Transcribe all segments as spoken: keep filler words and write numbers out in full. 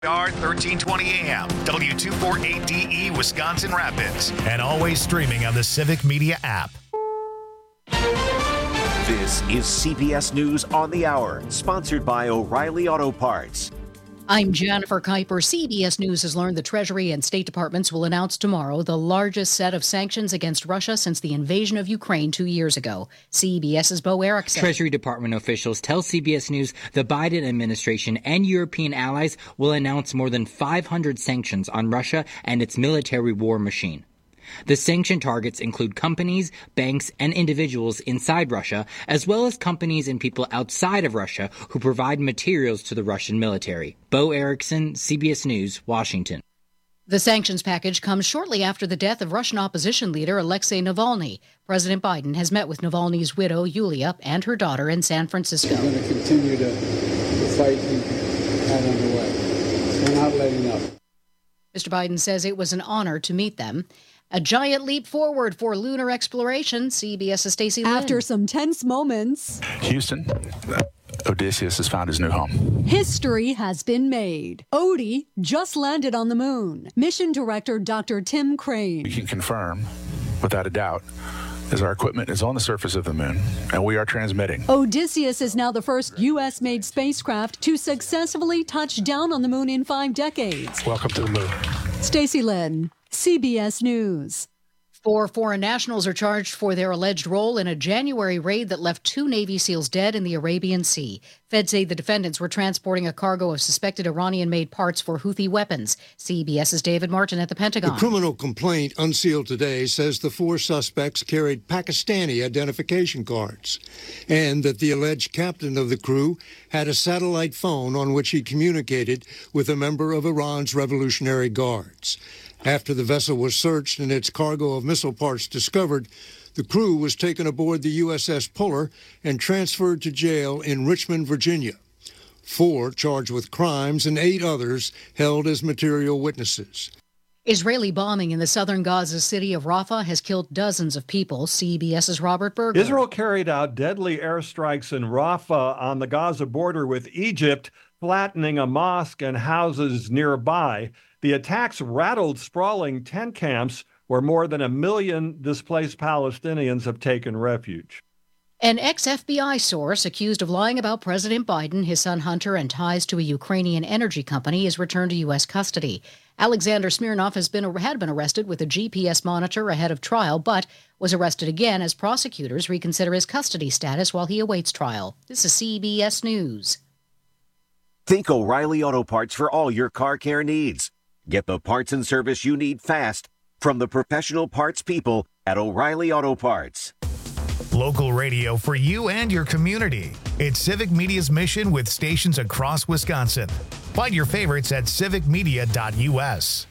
thirteen twenty A M, W two forty-eight D E, Wisconsin Rapids, and always streaming on the Civic Media app. This is C B S News on the Hour, sponsored by O'Reilly Auto Parts. I'm Jennifer Kuiper. C B S News has learned the Treasury and State Departments will announce tomorrow the largest set of sanctions against Russia since the invasion of Ukraine two years ago. CBS's Bo Erickson. Treasury Department officials tell C B S News the Biden administration and European allies will announce more than five hundred sanctions on Russia and its military war machine. The sanction targets include companies, banks, and individuals inside Russia, as well as companies and people outside of Russia who provide materials to the Russian military. Bo Erickson, C B S News, Washington. The sanctions package comes shortly after the death of Russian opposition leader Alexei Navalny. President Biden has met with Navalny's widow, Yulia, and her daughter in San Francisco. We're going to continue to, to fight and have underway. We're not letting up. Mister Biden says it was an honor to meet them. A giant leap forward for lunar exploration. CBS's Stacey Lynn. After some tense moments, Houston, Odysseus has found his new home. History has been made. Odie just landed on the moon. Mission Director Doctor Tim Crane. We can confirm, without a doubt, as our equipment is on the surface of the moon, and we are transmitting. Odysseus is now the first U S-made spacecraft to successfully touch down on the moon in five decades. Welcome to the moon. Stacey Lynn, C B S News. Four foreign nationals are charged for their alleged role in a January raid that left two Navy SEALs dead in the Arabian Sea. Feds say the defendants were transporting a cargo of suspected Iranian-made parts for Houthi weapons. CBS's David Martin at the Pentagon. The criminal complaint, unsealed today, says the four suspects carried Pakistani identification cards and that the alleged captain of the crew had a satellite phone on which he communicated with a member of Iran's Revolutionary Guards. After the vessel was searched and its cargo of missile parts discovered, the crew was taken aboard the U S S Puller and transferred to jail in Richmond, Virginia. Four charged with crimes and eight others held as material witnesses. Israeli bombing in the southern Gaza city of Rafah has killed dozens of people. CBS's Robert Berger. Israel carried out deadly airstrikes in Rafah on the Gaza border with Egypt, flattening a mosque and houses nearby. The attacks rattled sprawling tent camps where more than a million displaced Palestinians have taken refuge. An ex-F B I source accused of lying about President Biden, his son Hunter, and ties to a Ukrainian energy company is returned to U S custody. Alexander Smirnov has been had been arrested with a G P S monitor ahead of trial, but was arrested again as prosecutors reconsider his custody status while he awaits trial. This is C B S News. Think O'Reilly Auto Parts for all your car care needs. Get the parts and service you need fast from the professional parts people at O'Reilly Auto Parts. Local radio for you and your community. It's Civic Media's mission with stations across Wisconsin. Find your favorites at civic media dot U S.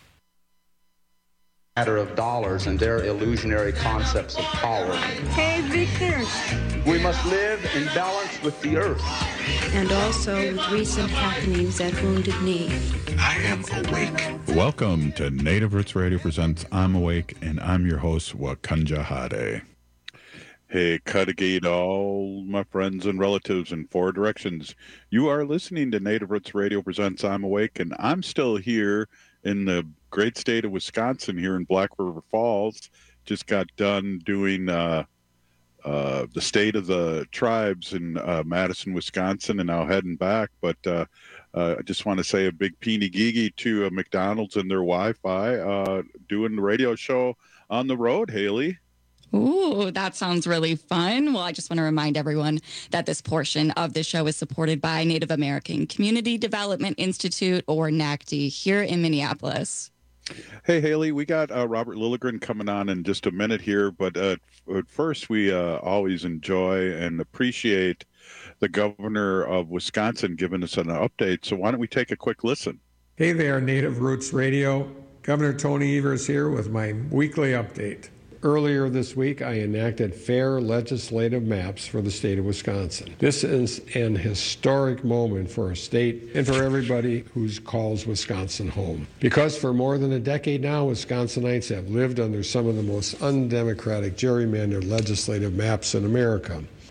Matter of dollars and their illusionary concepts of power. Hey, Victor. We must live in balance with the earth. And also with recent happenings at Wounded Knee. I am awake. Welcome to Native Roots Radio presents I'm Awake, and I'm your host, Wakanja Hade. Hey, Cuttagate, all my friends and relatives in four directions. You are listening to Native Roots Radio presents I'm Awake, and I'm still here in the great state of Wisconsin here in Black River Falls. Just got done doing uh, uh, the State of the Tribes in uh, Madison, Wisconsin, and now heading back. But uh, uh, I just want to say a big peeny geegy to uh, McDonald's and their Wi-Fi uh, doing the radio show on the road, Haley. Ooh, that sounds really fun. Well, I just want to remind everyone that this portion of the show is supported by Native American Community Development Institute, or N A C D, here in Minneapolis. Hey, Haley, we got uh, Robert Lilligren coming on in just a minute here, but uh, at first we uh, always enjoy and appreciate the governor of Wisconsin giving us an update. So why don't we take a quick listen? Hey there, Native Roots Radio. Governor Tony Evers here with my weekly update. Earlier this week, I enacted fair legislative maps for the state of Wisconsin. This is an historic moment for our state and for everybody who calls Wisconsin home. Because for more than a decade now, Wisconsinites have lived under some of the most undemocratic gerrymandered legislative maps in America.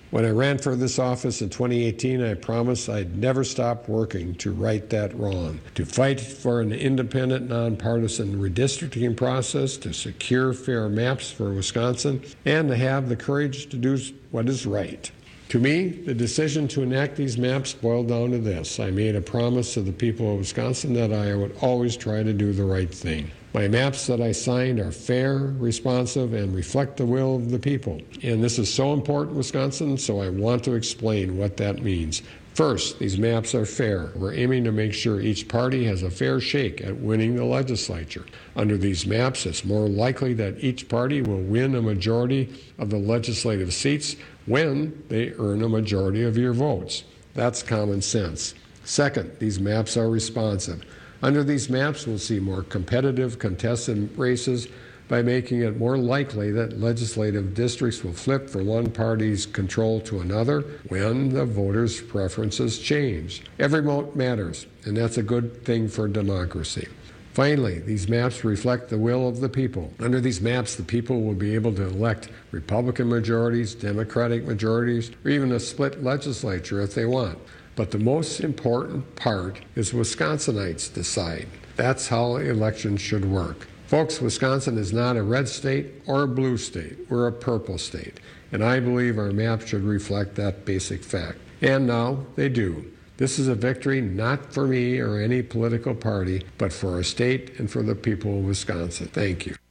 When I ran for this office in twenty eighteen, I promised I'd never stop working to right that wrong, to fight for an independent, nonpartisan redistricting process, to secure fair maps for Wisconsin, and to have the courage to do what is right. To me, the decision to enact these maps boiled down to this. I made a promise to the people of Wisconsin that I would always try to do the right thing. My maps that I signed are fair, responsive, and reflect the will of the people. And this is so important in Wisconsin, so I want to explain what that means. First, these maps are fair. We're aiming to make sure each party has a fair shake at winning the legislature. Under these maps, it's more likely that each party will win a majority of the legislative seats when they earn a majority of your votes. That's common sense. Second, these maps are responsive. Under these maps, we'll see more competitive, contested races by making it more likely that legislative districts will flip from one party's control to another when the voters' preferences change. Every vote matters, and that's a good thing for democracy. Finally, these maps reflect the will of the people. Under these maps, the people will be able to elect Republican majorities, Democratic majorities, or even a split legislature if they want. But the most important part is Wisconsinites decide. That's how elections should work. Folks, Wisconsin is not a red state or a blue state. We're a purple state. And I believe our map should reflect that basic fact. And now they do. This is a victory not for me or any political party, but for our state and for the people of Wisconsin. Thank you.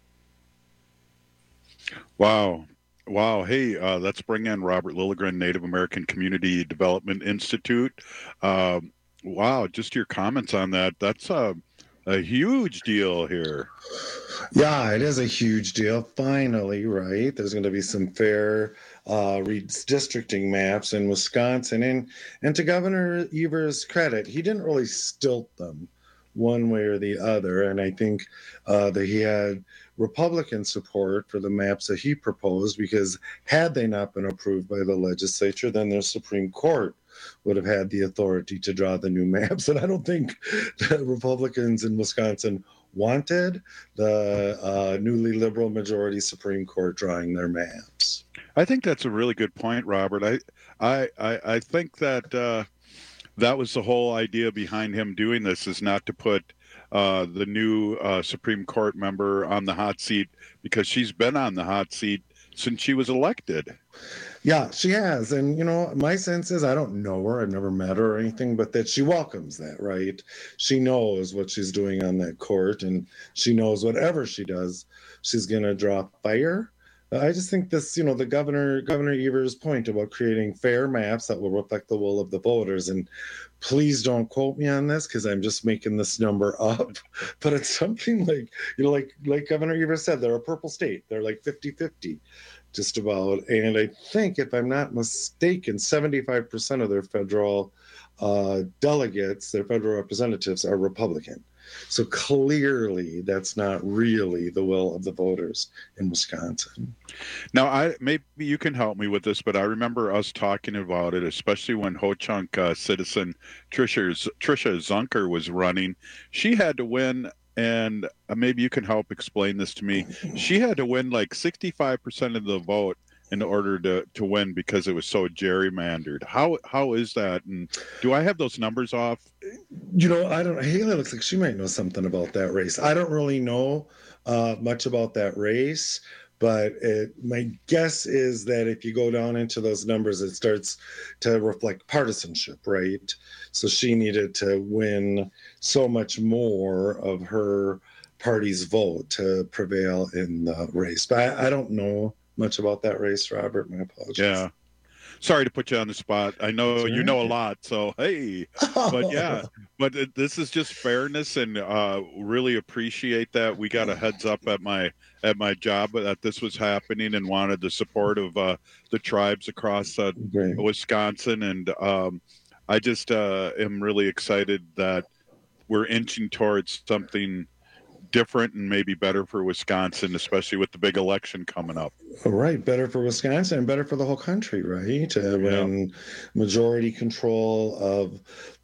Wow. Wow. Hey, uh, let's bring in Robert Lilligren, Native American Community Development Institute. Uh, wow, just your comments on that. That's a, a huge deal here. Yeah, it is a huge deal. Finally, right? There's going to be some fair uh, redistricting maps in Wisconsin. And, and to Governor Evers' credit, he didn't really stilt them one way or the other. And I think uh, that he had Republican support for the maps that he proposed, because had they not been approved by the legislature, then their Supreme Court would have had the authority to draw the new maps. And I don't think the Republicans in Wisconsin wanted the uh, newly liberal majority Supreme Court drawing their maps. I think that's a really good point, Robert. I I I, I think that uh, that was the whole idea behind him doing this, is not to put uh, the new uh, Supreme Court member on the hot seat, because she's been on the hot seat since she was elected. Yeah, she has. And, you know, my sense is, I don't know her, I've never met her or anything, but that she welcomes that, right? She knows what she's doing on that court, and she knows whatever she does, she's going to draw fire. I just think this, you know, the governor, Governor Evers' point about creating fair maps that will reflect the will of the voters, and please don't quote me on this because I'm just making this number up, but it's something like, you know, like, like Governor Evers said, they're a purple state. They're like fifty-fifty just about. And I think, if I'm not mistaken, seventy-five percent of their federal uh, delegates, their federal representatives, are Republican. So clearly that's not really the will of the voters in Wisconsin. Now, I maybe you can help me with this, but I remember us talking about it, especially when Ho-Chunk uh, citizen Trisha, Trisha Zunker was running. She had to win, and uh, maybe you can help explain this to me. She had to win like sixty-five percent of the vote in order to, to win, because it was so gerrymandered. How how is that? And do I have those numbers off? You know, I don't. Haley looks like she might know something about that race. I don't really know uh, much about that race, but it, my guess is that if you go down into those numbers, it starts to reflect partisanship, right? So she needed to win so much more of her party's vote to prevail in the race. But I, I don't know much about that race, Robert. My apologies. Yeah. Sorry to put you on the spot. I know you know a lot, so hey. But yeah, but this is just fairness, and uh, really appreciate that. We got a heads up at my at my job that this was happening, and wanted the support of uh, the tribes across uh, Wisconsin, and um, I just uh, am really excited that we're inching towards something different and maybe better for Wisconsin, especially with the big election coming up. All right, better for Wisconsin and better for the whole country, right? Uh, when yeah. majority control of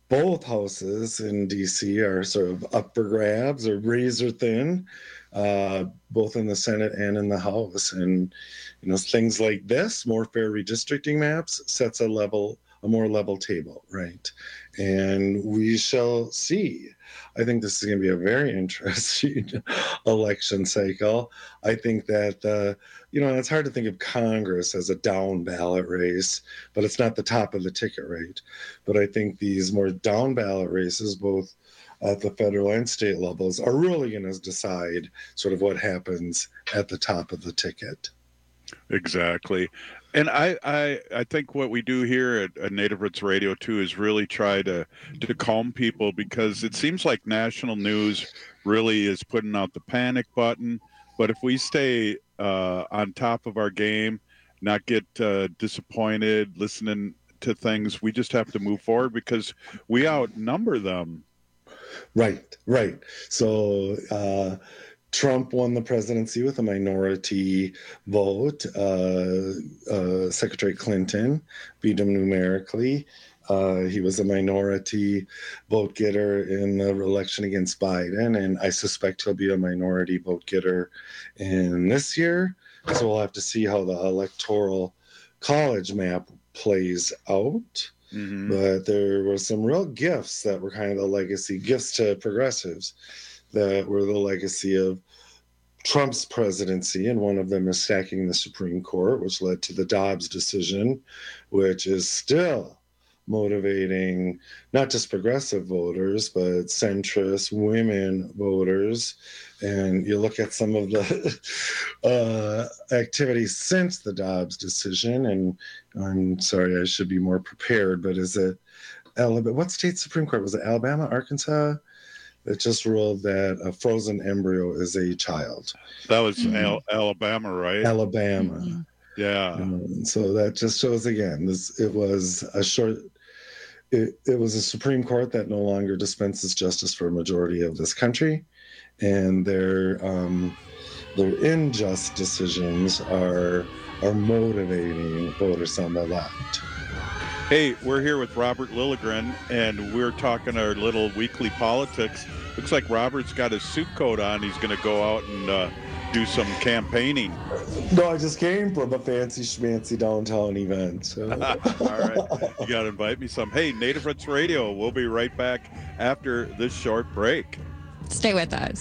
both houses in D C are sort of up for grabs or razor thin, uh, both in the Senate and in the House. And, you know, things like this, more fair redistricting maps, sets a level, a more level table, right? And we shall see. I think this is going to be a very interesting election cycle. I think that, uh, you know, it's hard to think of Congress as a down ballot race, but it's not the top of the ticket rate. But I think these more down ballot races, both at the federal and state levels, are really going to decide sort of what happens at the top of the ticket. Exactly. And I, I, I think what we do here at, at Native Roots Radio, too, is really try to, to calm people, because it seems like national news really is putting out the panic button. But if we stay uh, on top of our game, not get uh, disappointed, listening to things, we just have to move forward because we outnumber them. Right, right. So, uh, Trump won the presidency with a minority vote. Uh, uh, Secretary Clinton beat him numerically. Uh, he was a minority vote getter in the election against Biden, and I suspect he'll be a minority vote getter in this year. So we'll have to see how the electoral college map plays out. Mm-hmm. But there were some real gifts that were kind of the legacy, gifts to progressives that were the legacy of Trump's presidency, and one of them is stacking the Supreme Court, which led to the Dobbs decision, which is still motivating not just progressive voters, but centrist women voters. And you look at some of the uh, activities since the Dobbs decision, and I'm sorry, I should be more prepared, but is it Alabama? What state Supreme Court? Was it Alabama, Arkansas? That just ruled that a frozen embryo is a child. That was mm-hmm. Al- Alabama, right? Alabama. Mm-hmm. Yeah. Um, so that just shows again, this it was a short. It, it was a Supreme Court that no longer dispenses justice for a majority of this country, and their um, their unjust decisions are are motivating voters on the left. Hey, we're here with Robert Lilligren, and we're talking our little weekly politics. Looks like Robert's got his suit coat on. He's going to go out and uh, do some campaigning. No, I just came from a fancy schmancy downtown event. So. All right. You got to invite me some. Hey, Native Roots Radio. We'll be right back after this short break. Stay with us.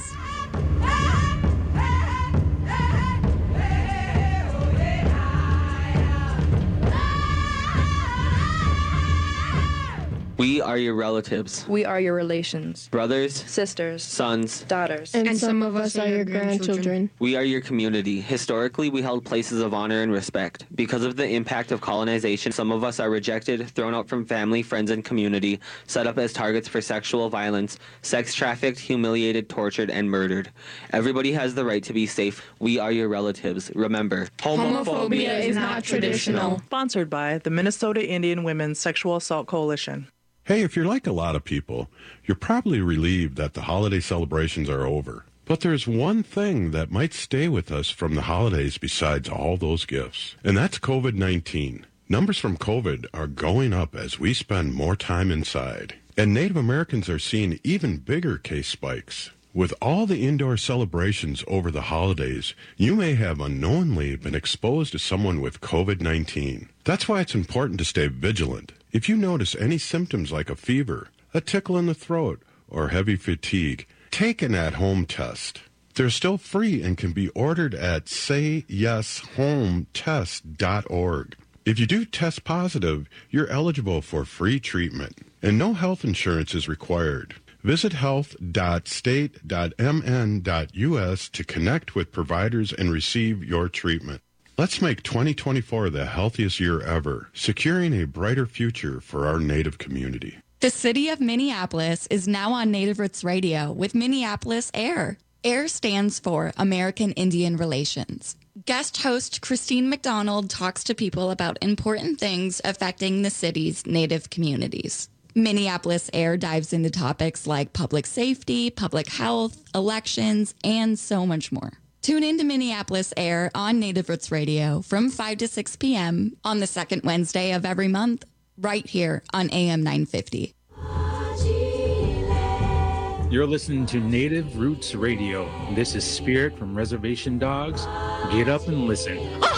We are your relatives. We are your relations. Brothers. Sisters. Sons. Daughters. And, and some of us are your grandchildren. We are your community. Historically, we held places of honor and respect. Because of the impact of colonization, some of us are rejected, thrown out from family, friends, and community, set up as targets for sexual violence, sex trafficked, humiliated, tortured, and murdered. Everybody has the right to be safe. We are your relatives. Remember, homophobia is not traditional. Sponsored by the Minnesota Indian Women's Sexual Assault Coalition. Hey, if you're like a lot of people, you're probably relieved that the holiday celebrations are over. But there's one thing that might stay with us from the holidays besides all those gifts, and that's covid nineteen. Numbers from COVID are going up as we spend more time inside, and Native Americans are seeing even bigger case spikes. With all the indoor celebrations over the holidays, you may have unknowingly been exposed to someone with covid nineteen. That's why it's important to stay vigilant. If you notice any symptoms like a fever, a tickle in the throat, or heavy fatigue, take an at-home test. They're still free and can be ordered at say yes home test dot org. If you do test positive, you're eligible for free treatment, and no health insurance is required. Visit health dot state dot m n dot u s to connect with providers and receive your treatment. Let's make twenty twenty-four the healthiest year ever, securing a brighter future for our Native community. The city of Minneapolis is now on Native Roots Radio with Minneapolis AIR. AIR stands for American Indian Relations. Guest host Christine McDonald talks to people about important things affecting the city's Native communities. Minneapolis AIR dives into topics like public safety, public health, elections, and so much more. Tune in to Minneapolis AIR on Native Roots Radio from five to six p.m. on the second Wednesday of every month, right here on A M nine fifty. You're listening to Native Roots Radio. This is Spirit from Reservation Dogs. Get up and listen.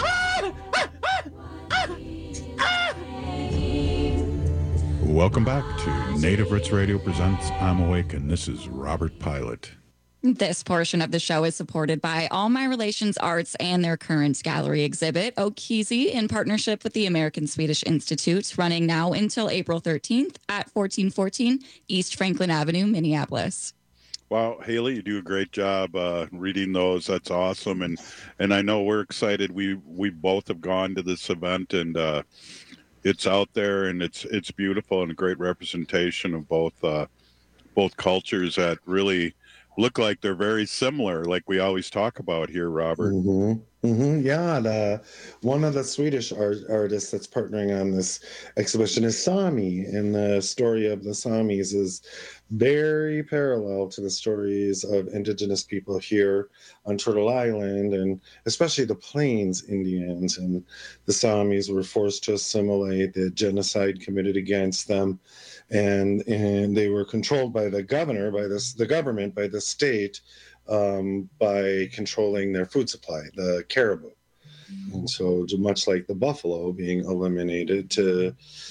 Welcome back to Native Roots Radio presents I'm Awake, and this is Robert Pilot. This portion of the show is supported by All My Relations Arts and their current gallery exhibit, Okizi, in partnership with the American Swedish Institute, running now until April thirteenth at fourteen fourteen East Franklin Avenue, Minneapolis. Wow, Haley, you do a great job uh, reading those. That's awesome, and and I know we're excited. We we both have gone to this event, and uh, it's out there, and it's it's beautiful and a great representation of both uh, both cultures that really look like they're very similar, like we always talk about here, Robert. Mm-hmm. Mm-hmm. Yeah, the, one of the Swedish art, artists that's partnering on this exhibition is Sami, and the story of the Samis is very parallel to the stories of indigenous people here on Turtle Island, and especially the Plains Indians. And the Samis were forced to assimilate, the genocide committed against them, and and they were controlled by the governor, by this the government, by the state, um, by controlling their food supply, the caribou. And so, much like the buffalo being eliminated to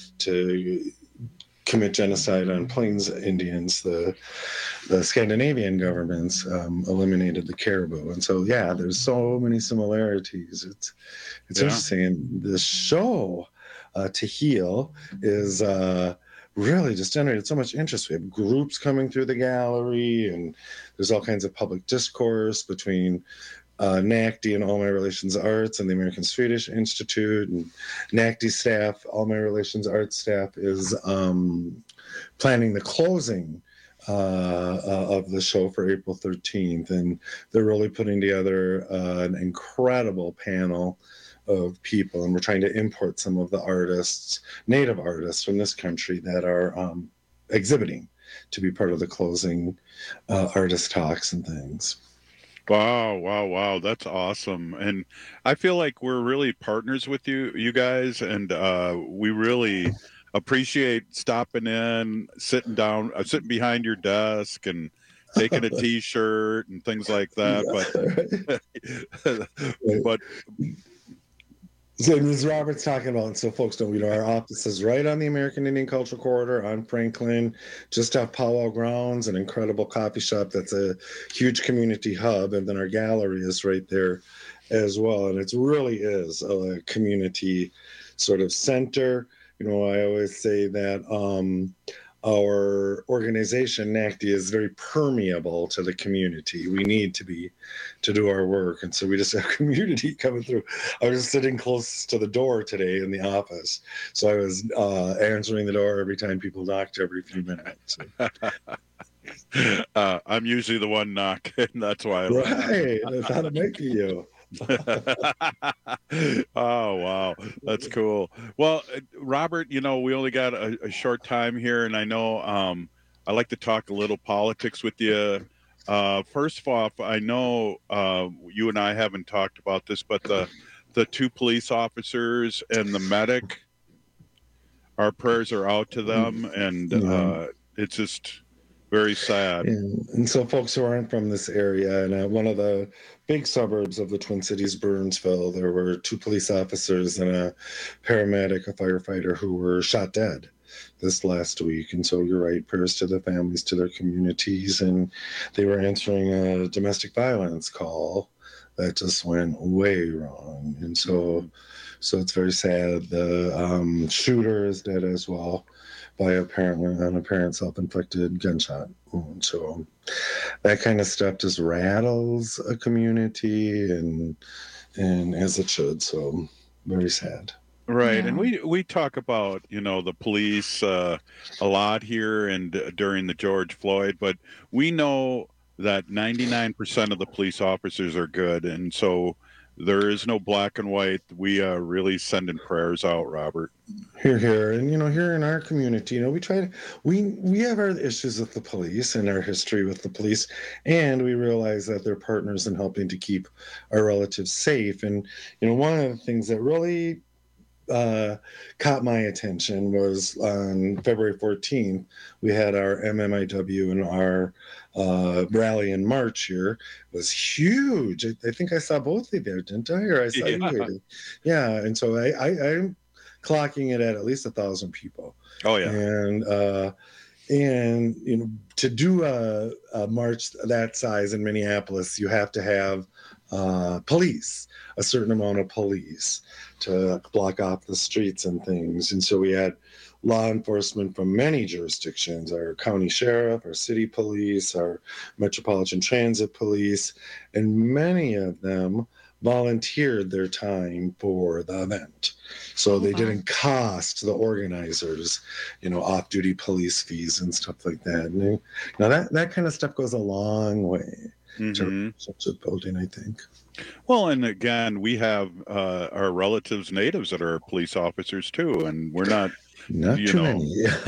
to commit genocide on Plains Indians, the the Scandinavian governments um, eliminated the caribou. And so, yeah, there's so many similarities. It's it's Yeah. interesting. And the show, uh, To Heal, is uh, really just generated so much interest. We have groups coming through the gallery, and there's all kinds of public discourse between uh, NACD and All My Relations Arts and the American Swedish Institute. And NACD staff, All My Relations Arts staff, is um, planning the closing uh, uh, of the show for April thirteenth. And they're really putting together uh, an incredible panel of people, and we're trying to import some of the artists, native artists from this country that are um, exhibiting to be part of the closing uh, artist talks and things. Wow, wow, wow. That's awesome. And I feel like we're really partners with you, you guys, and uh, we really appreciate stopping in, sitting down, uh, sitting behind your desk and taking a t-shirt and things like that. But, but So as Robert's talking about, and so folks know, you know, our office is right on the American Indian Cultural Corridor on Franklin, just off Powwow Grounds, an incredible coffee shop that's a huge community hub, and then our gallery is right there as well. And it really is a community sort of center. You know, I always say that um, our organization, NACD, is very permeable to the community. We need to be to do our work. And so we just have community coming through. I was sitting close to the door today in the office. So I was uh, answering the door every time people knocked every few minutes. uh, I'm usually the one knocking. That's why I Right. That's how to make you. Oh, wow. That's cool. Well, uh, Robert, you know, we only got a, a short time here, and I know um, I like to talk a little politics with you. Uh, first off, I know uh, you and I haven't talked about this, but the the two police officers and the medic, our prayers are out to them, and uh, it's just very sad. And, and so folks who aren't from this area, and uh, one of the big suburbs of the Twin Cities, Burnsville, there were two police officers and a paramedic, a firefighter, who were shot dead this last week. And so you're right, prayers to the families, to their communities. And they were answering a domestic violence call that just went way wrong. And so so it's very sad. The um, shooter is dead as well by apparently an apparent self-inflicted gunshot wound. So that kind of stuff just rattles a community, and and as it should. So very sad. Right. Yeah. And we, we talk about, you know, the police uh, a lot here and uh, during the George Floyd, but we know that ninety-nine percent of the police officers are good. And so there is no black and white. We are really sending prayers out, Robert. Here, here, and you know, here in our community, you know, we try to, we we have our issues with the police and our history with the police, and we realize that they're partners in helping to keep our relatives safe. And you know, one of the things that really uh, caught my attention was on February fourteenth, we had our M M I W and our uh, rally in March here. It was huge. I, I think I saw both of you there, didn't I? Or I saw Yeah. you waiting. Yeah, and so I, I, I'm clocking it at at least a thousand people. Oh, yeah. And, uh, and you know, to do a, a march that size in Minneapolis, you have to have uh, police, a certain amount of police to block off the streets and things. And so we had law enforcement from many jurisdictions, our county sheriff, our city police, our Metropolitan Transit Police, and many of them volunteered their time for the event. So they didn't cost the organizers, you know, off-duty police fees and stuff like that. And they, now that, that kind of stuff goes a long way Mm-hmm. to such a building, I think. Well, and again, we have uh, our relatives, natives that are police officers too, and we're not, Not you too know,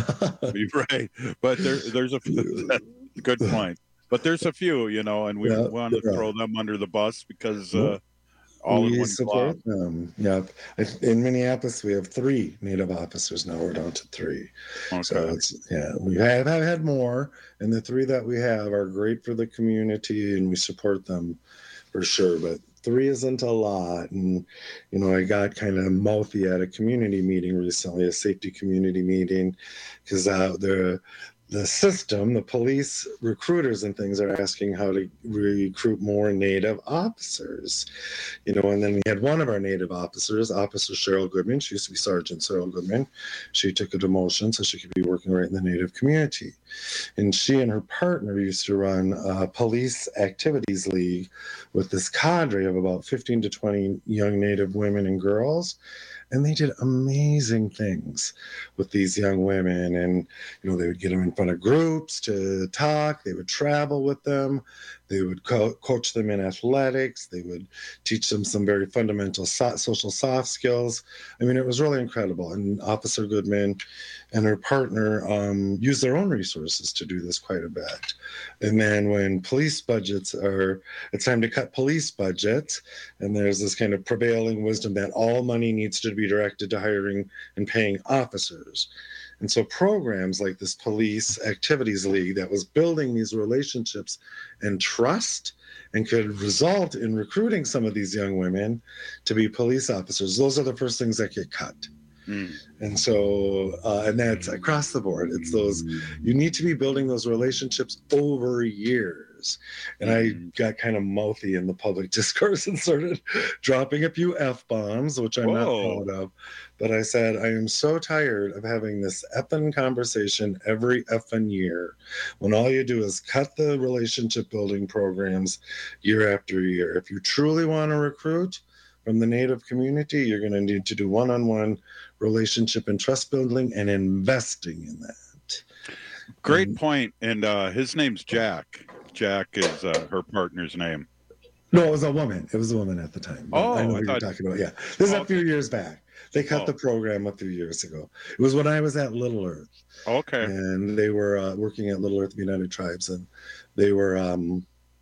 many. right? But there, there's a good point. But there's a few, you know, and we Yeah, want to yeah. throw them under the bus because Nope. uh, all in we one support club. them. Yep. In Minneapolis, we have three Native officers now. We're down to three. Okay. So it's yeah, we have, have had more, and the three that we have are great for the community, and we support them for sure. But three isn't a lot, and you know, I got kind of mouthy at a community meeting recently, a safety community meeting, because uh, the the system, the police recruiters and things are asking how to recruit more Native officers, you know, and then we had one of our Native officers, Officer Cheryl Goodman. She used to be Sergeant Cheryl Goodman. She took a demotion so she could be working right in the Native community. And she and her partner used to run a police activities league with this cadre of about fifteen to twenty young Native women and girls. And they did amazing things with these young women. And, you know, they would get them in front of groups to talk. They would travel with them. They would co- coach them in athletics. They would teach them some very fundamental so- social soft skills. I mean, it was really incredible. And Officer Goodman and her partner um, used their own resources to do this quite a bit. And then when police budgets are, it's time to cut police budgets, and there's this kind of prevailing wisdom that all money needs to be directed to hiring and paying officers. And so programs like this Police Activities League that was building these relationships and trust and could result in recruiting some of these young women to be police officers, those are the first things that get cut. Mm. And so, uh, and that's across the board. It's those, you need to be building those relationships over years. And I got kind of mouthy in the public discourse and started dropping a few F-bombs, which I'm Whoa. not proud of. But I said, I am so tired of having this effing conversation every effing year when all you do is cut the relationship building programs year after year. If you truly want to recruit from the Native community, you're going to need to do one-on-one relationship and trust building and investing in that. Great point. And uh, his name's Jack. Jack is uh, her partner's name. No, it was a woman. It was a woman at the time. Oh, I know I what thought- you're talking about. Yeah. This is Oh, a few years back. They cut Oh. the program a few years ago. It was when I was at Little Earth. Okay. And they were uh, working at Little Earth United Tribes, and they were um,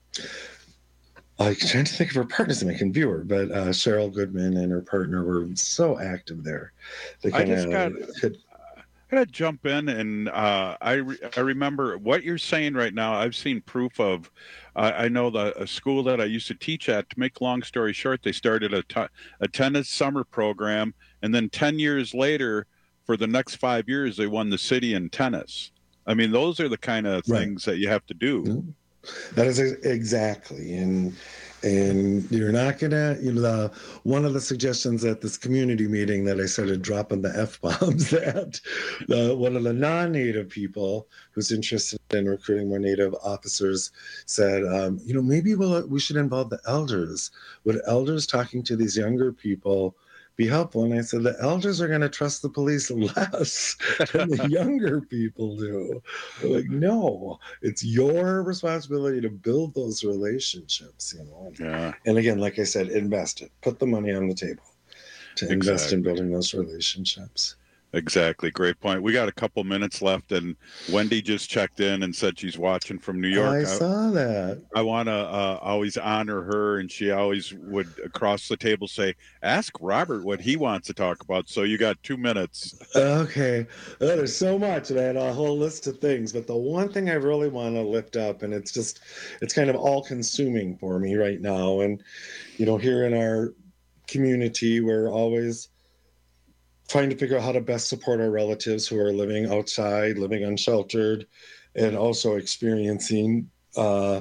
I'm trying to think of her partner's name. I can view her, but uh, Cheryl Goodman and her partner were so active there. They I just got kinda could- I gotta jump in, and uh, I re- I remember what you're saying right now. I've seen proof of. Uh, I know the a school that I used to teach at. To make long story short, they started a, t- a tennis summer program, and then ten years later, for the next five years, they won the city in tennis. I mean, those are the kind of Right. things that you have to do. That is ex- exactly, and and you're not gonna, you know, the, one of the suggestions at this community meeting that I started dropping the f bombs at, the, one of the non-native people who's interested in recruiting more native officers said, um, you know, maybe we'll we should involve the elders. Would elders talking to these younger people be helpful? And I said, the elders are going to trust the police less than the younger people do. They're like, no, it's your responsibility to build those relationships, you know. Yeah. And again, like I said, invest it. Put the money on the table to invest Exactly. in building those relationships. Exactly. Great point. We got a couple minutes left, and Wendy just checked in and said she's watching from New York. I saw that. I want to uh, always honor her, and she always would across the table say, ask Robert what he wants to talk about. So you got two minutes. Okay. Oh, there's so much, man, a whole list of things. But the one thing I really want to lift up, and it's just, it's kind of all consuming for me right now. And, you know, here in our community, we're always trying to figure out how to best support our relatives who are living outside, living unsheltered, and also experiencing uh,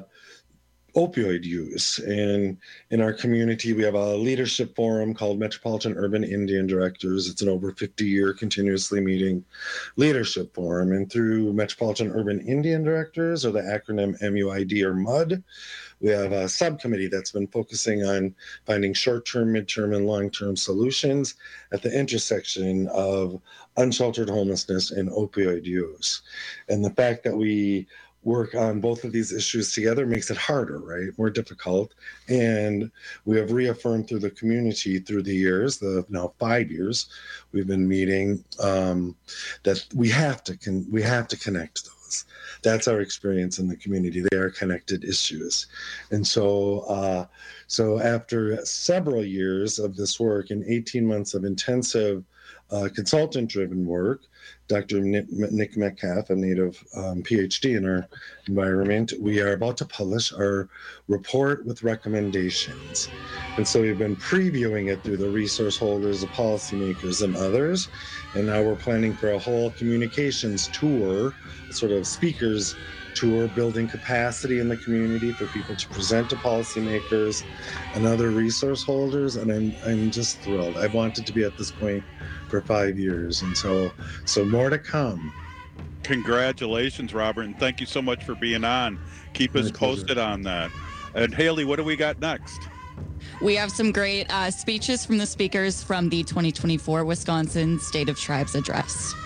opioid use. And in our community, we have a leadership forum called Metropolitan Urban Indian Directors. It's an over fifty-year continuously meeting leadership forum. And through Metropolitan Urban Indian Directors, or the acronym M U I D or MUD, we have a subcommittee that's been focusing on finding short-term, mid-term, and long-term solutions at the intersection of unsheltered homelessness and opioid use. And the fact that we work on both of these issues together makes it harder, right? More difficult. And we have reaffirmed through the community through the years, the now five years, we've been meeting um, that we have to con- we have to connect those. That's our experience in the community. They are connected issues. And so, uh, so after several years of this work and eighteen months of intensive uh, consultant-driven work, Doctor Nick, Nick Metcalf, a native um, PhD in our environment, we are about to publish our report with recommendations. And so we've been previewing it through the resource holders, the policymakers, and others. And now we're planning for a whole communications tour, sort of speakers tour, building capacity in the community for people to present to policymakers and other resource holders. And I'm I'm just thrilled. I've wanted to be at this point for five years. And so so more to come. Congratulations, Robert, and thank you so much for being on. Keep us posted on that. And Haley, what do we got next? We have some great uh, speeches from the speakers from the twenty twenty-four Wisconsin State of Tribes Address.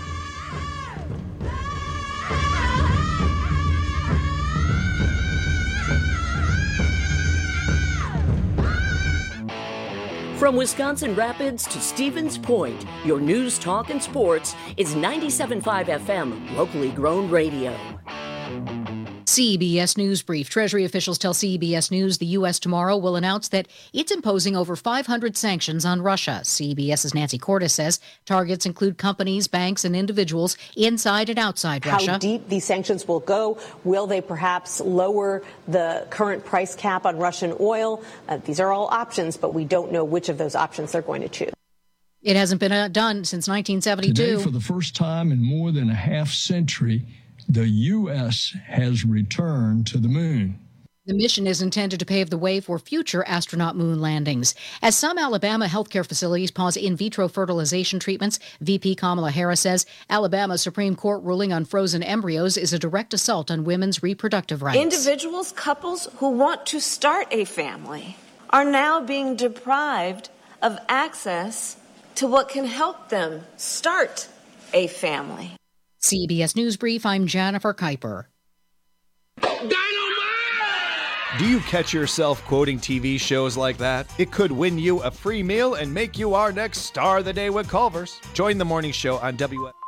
From Wisconsin Rapids to Stevens Point, your news, talk, and sports is ninety-seven point five F M, locally grown radio. C B S News Brief. Treasury officials tell C B S News the U S tomorrow will announce that it's imposing over five hundred sanctions on Russia. CBS's Nancy Cordes says targets include companies, banks, and individuals inside and outside Russia. How deep these sanctions will go? Will they perhaps lower the current price cap on Russian oil? Uh, these are all options, but we don't know which of those options they're going to choose. It hasn't been uh, done since nineteen seventy-two. Today, for the first time in more than a half century, the U S has returned to the moon. The mission is intended to pave the way for future astronaut moon landings. As some Alabama healthcare facilities pause in vitro fertilization treatments, V P Kamala Harris says Alabama's Supreme Court ruling on frozen embryos is a direct assault on women's reproductive rights. Individuals, couples who want to start a family are now being deprived of access to what can help them start a family. C B S News Brief, I'm Jennifer Kuiper. Do you catch yourself quoting T V shows like that? It could win you a free meal and make you our next Star of the Day with Culver's. Join the morning show on W S.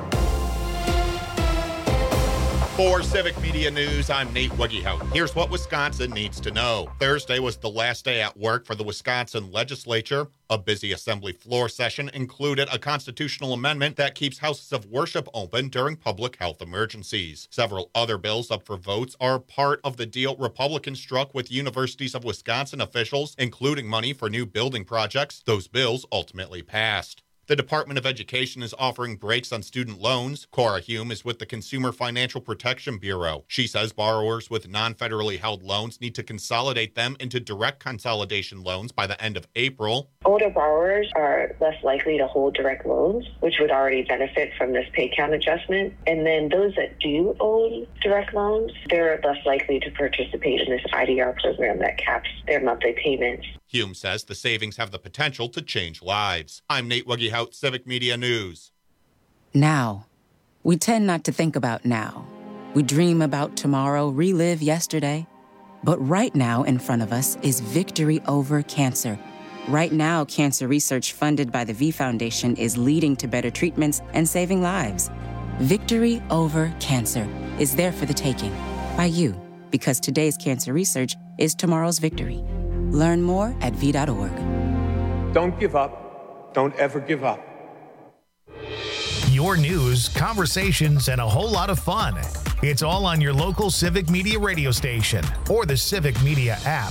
For Civic Media News, I'm Nate Weggehout. Here's what Wisconsin needs to know. Thursday was the last day at work for the Wisconsin legislature. A busy assembly floor session included a constitutional amendment that keeps houses of worship open during public health emergencies. Several other bills up for votes are part of the deal Republicans struck with Universities of Wisconsin officials, including money for new building projects. Those bills ultimately passed. The Department of Education is offering breaks on student loans. Cora Hume is with the Consumer Financial Protection Bureau. She says borrowers with non-federally held loans need to consolidate them into direct consolidation loans by the end of April. Older borrowers are less likely to hold direct loans, which would already benefit from this pay count adjustment. And then those that do own direct loans, they're less likely to participate in this I D R program that caps their monthly payments. Hume says the savings have the potential to change lives. I'm Nate Weggehout, Civic Media News. Now. We tend not to think about now. We dream about tomorrow, relive yesterday. But right now in front of us is victory over cancer, Right now, cancer research funded by the V Foundation is leading to better treatments and saving lives. Victory over cancer is there for the taking by you, because today's cancer research is tomorrow's victory. Learn more at v dot org. Don't give up. Don't ever give up. Your news, conversations, and a whole lot of fun. It's all on your local Civic Media radio station or the Civic Media app.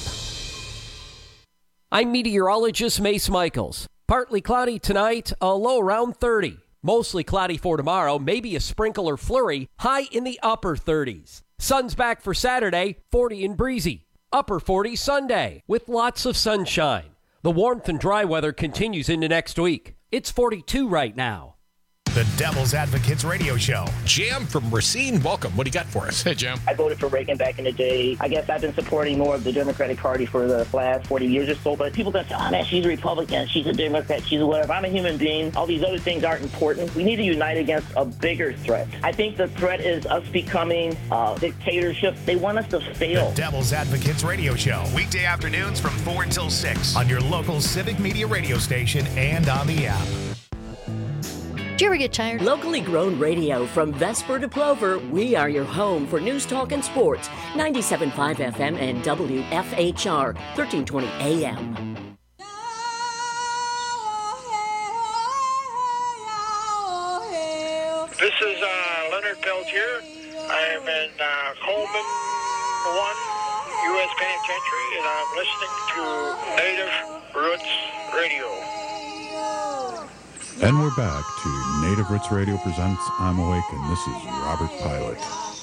I'm meteorologist Mace Michaels. Partly cloudy tonight, a low around thirty. Mostly cloudy for tomorrow, maybe a sprinkle or flurry, high in the upper thirties. Sun's back for Saturday, forty and breezy. Upper forties Sunday, with lots of sunshine. The warmth and dry weather continues into next week. It's forty-two right now. The Devil's Advocates Radio Show. Jam from Racine, welcome. What do you got for us? Hey, Jam. I voted for Reagan back in the day. I guess I've been supporting more of the Democratic Party for the last forty years or so, but people that say, oh, man, she's a Republican, she's a Democrat, she's a whatever. I'm a human being. All these other things aren't important. We need to unite against a bigger threat. I think the threat is us becoming uh, dictatorship. They want us to fail. The Devil's Advocates Radio Show. Weekday afternoons from four until six on your local Civic Media radio station and on the app. Do you ever get tired? Locally grown radio from Vesper to Plover, we are your home for news, talk, and sports. ninety-seven point five F M and W F H R, thirteen twenty A M. This is uh, Leonard Peltier. I am in uh, Coleman one U S Penitentiary, and I'm listening to Native Roots Radio. And we're back to Native Roots Radio presents I'm Awake, and this is Robert Pilot.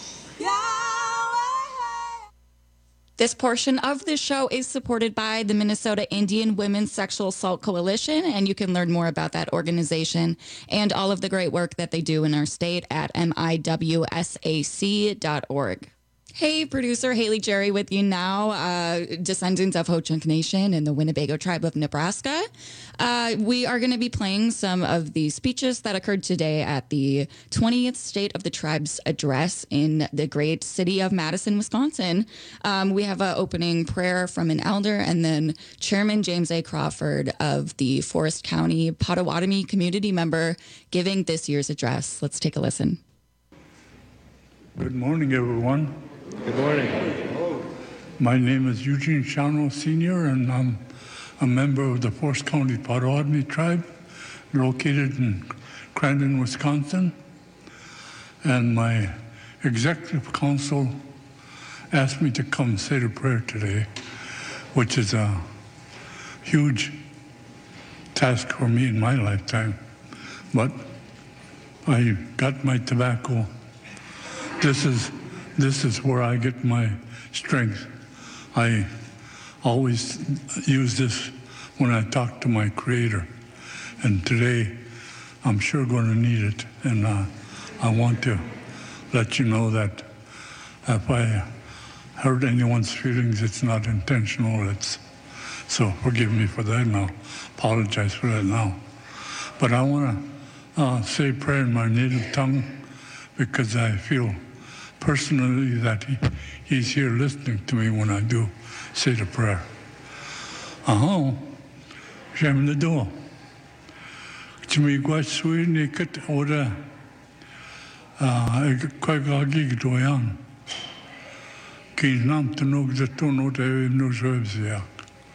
This portion of the show is supported by the Minnesota Indian Women's Sexual Assault Coalition, and you can learn more about that organization and all of the great work that they do in our state at M I W S A C dot org. Hey, producer Haley Jerry with you now, uh, descendants of Ho-Chunk Nation and the Winnebago tribe of Nebraska. Uh, we are going to be playing some of the speeches that occurred today at the twentieth State of the Tribes address in the great city of Madison, Wisconsin. Um, we have an opening prayer from an elder, and then Chairman James A. Crawford of the Forest County Potawatomi community member giving this year's address. Let's take a listen. Good morning, everyone. Good morning. My name is Eugene Shano Senior, and I'm a member of the Forest County Potawatomi tribe, located in Crandon, Wisconsin. And my executive council asked me to come say the prayer today, which is a huge task for me in my lifetime. But I got my tobacco. This is This is where I get my strength. I always use this when I talk to my Creator. And today, I'm sure going to need it. And uh, I want to let you know that if I hurt anyone's feelings, it's not intentional. It's so forgive me for that now. Apologize for that now. But I want to uh, say prayer in my native tongue because I feel personally that he, he's here listening to me when I do say the prayer. Aha, j'aime le dos. Tu me guas sui niket ora a kwagagi doyan. Ki nam tunog de tono de no jobsia.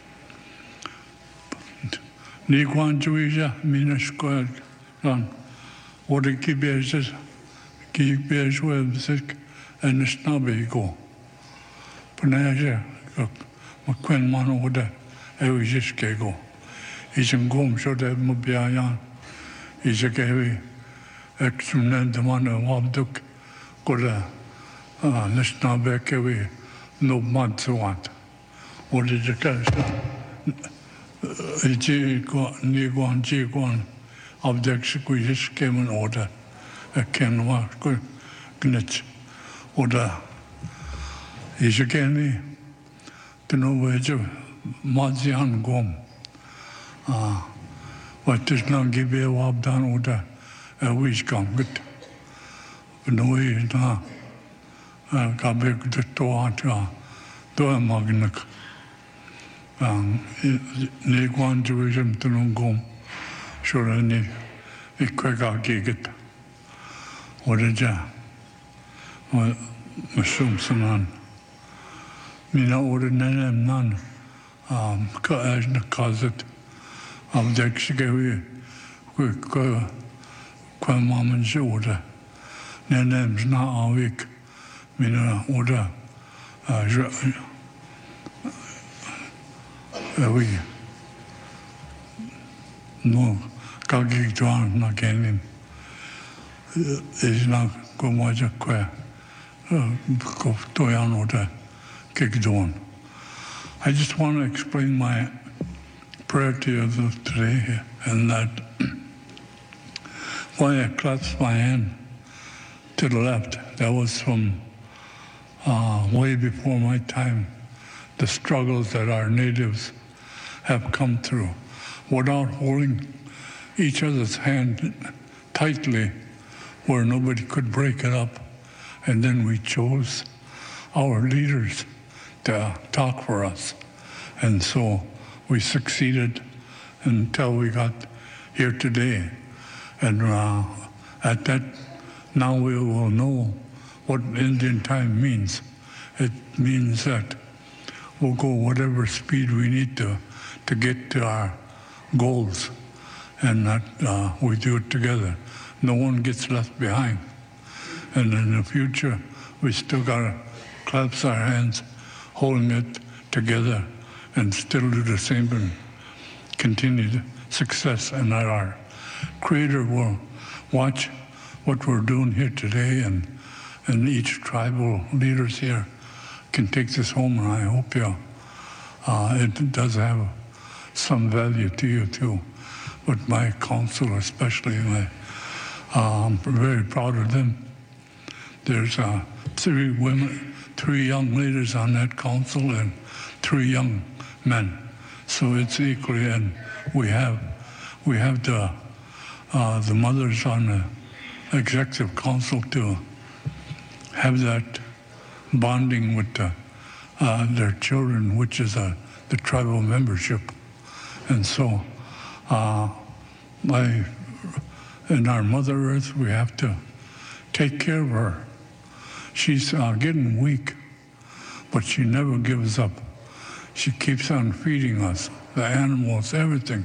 Ni quan juija minashkod on ora ki bejes ki bejes websik and it's not big go. Panaja, McQueen Mono, that I was just go. He's in Gom, so that Mubiayan. He's a gay excellent man of Wabduk. Got a let's not back away. No months want. What did you tell us? A G go, Niguan, G one. Objects we just came in order. I can't walk. Gnitch. Oder ich kenne den Owejo Mazian Gom. Ah, what is now give a wab down oder a wish come good. No is na Gabek de Toata, Doa Magnak. Negwan Jewism Tunungum, Shurani, Ikwega Gigit, Wadaja, Mashum Sanan, Mina Ordinanem Nan, Kaajna Kazet, Abdek Shigawi, Kwamaman Joda, Nenems Na Awik, Mina Oda, oui. No, Kagi Juan na Kenin is not Gomaja Qua, Toyan Oda, Kik I just want to explain my prayer to you today, and that why I clasped my hand to the left, that was from uh, way before my time, the struggles that our natives have come through without holding each other's hand tightly where nobody could break it up. And then we chose our leaders to talk for us. And so we succeeded until we got here today. And uh, at that, now we will know what Indian time means. It means that we'll go whatever speed we need to to get to our goals, and that uh, we do it together. No one gets left behind. And in the future, we still gotta clasp our hands, holding it together, and still do the same and continue success. And that our Creator will watch what we're doing here today, and and each tribal leaders here can take this home, and I hope you, uh, it does have some value to you too. But my council, especially, my, uh, I'm very proud of them. There's uh, three women, three young ladies on that council, and three young men. So it's equally, and we have, we have the uh, the mothers on the executive council to have that bonding with the, uh, their children, which is uh, the tribal membership. And so, uh, my, in our Mother Earth, we have to take care of her. She's uh, getting weak, but she never gives up. She keeps on feeding us, the animals, everything.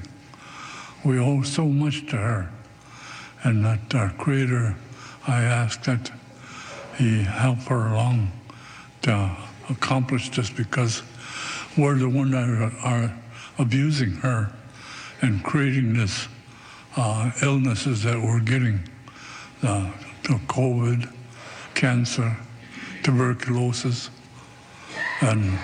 We owe so much to her. And that our Creator, I ask that He help her along to accomplish this, because we're the ones that are, are abusing her and creating this uh, illnesses that we're getting, uh, the COVID, cancer, tuberculosis, and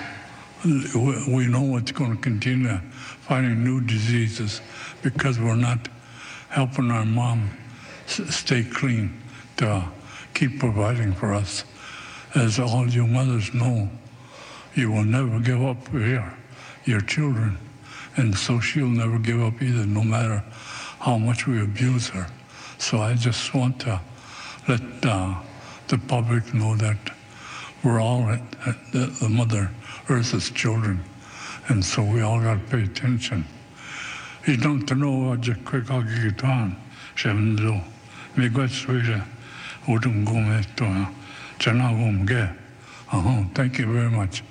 we know it's going to continue finding new diseases because we're not helping our mom stay clean to keep providing for us. As all you mothers know, you will never give up here, your children, and so she'll never give up either, no matter how much we abuse her. So I just want to let uh, the public know that we're all at, at the, the Mother Earth's children, and so we all got to pay attention. You don't know what you quick I'll get it on. Sheven me got sweeter. Wouldn't go me to Janagum get. Uh-huh. Thank you very much.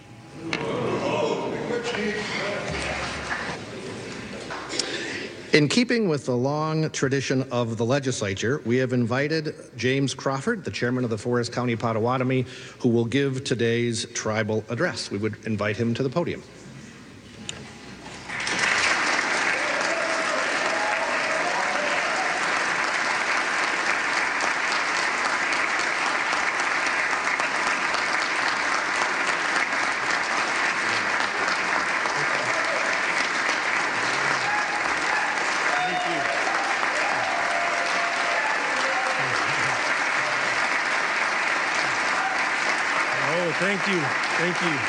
In keeping with the long tradition of the legislature, we have invited James Crawford, the chairman of the Forest County Potawatomi, who will give today's tribal address. We would invite him to the podium. Thank you. Thank you.